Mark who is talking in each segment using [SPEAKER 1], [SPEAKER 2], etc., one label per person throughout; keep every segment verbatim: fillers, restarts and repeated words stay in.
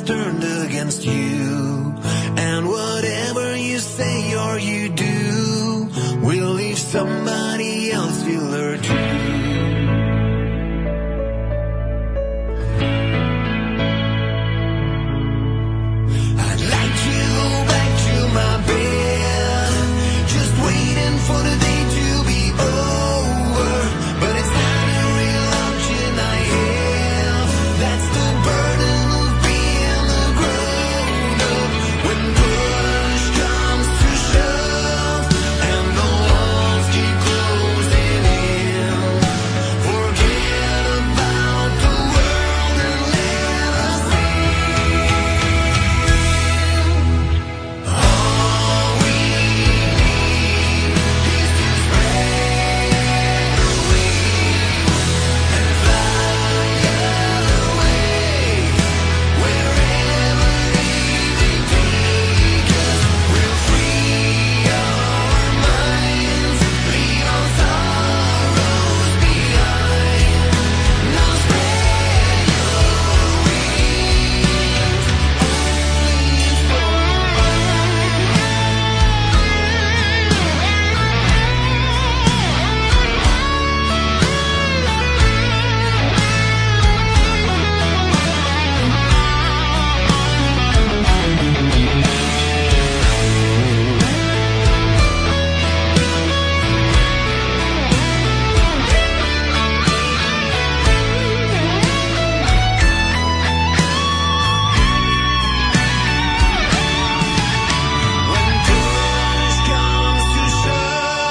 [SPEAKER 1] has turned against you. And whatever you say or you do will leave somebody else feel hurt too. For the day to be over, but it's not a real option I have. That's the burden of being a grown up. When push comes to shove and the walls keep closing in, forget about the world and let us in. All we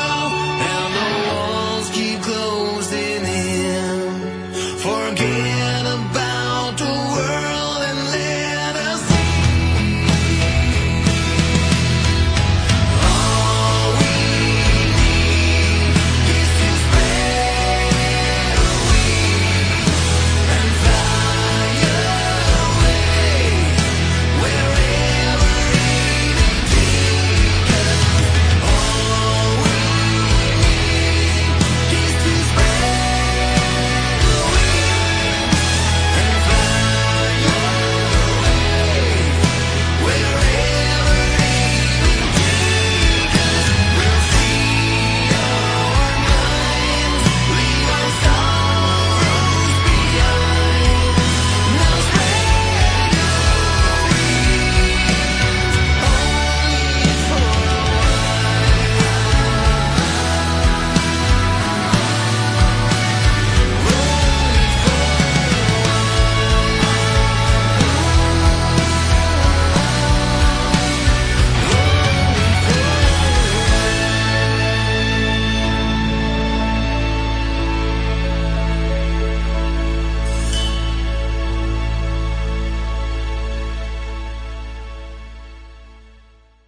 [SPEAKER 1] forget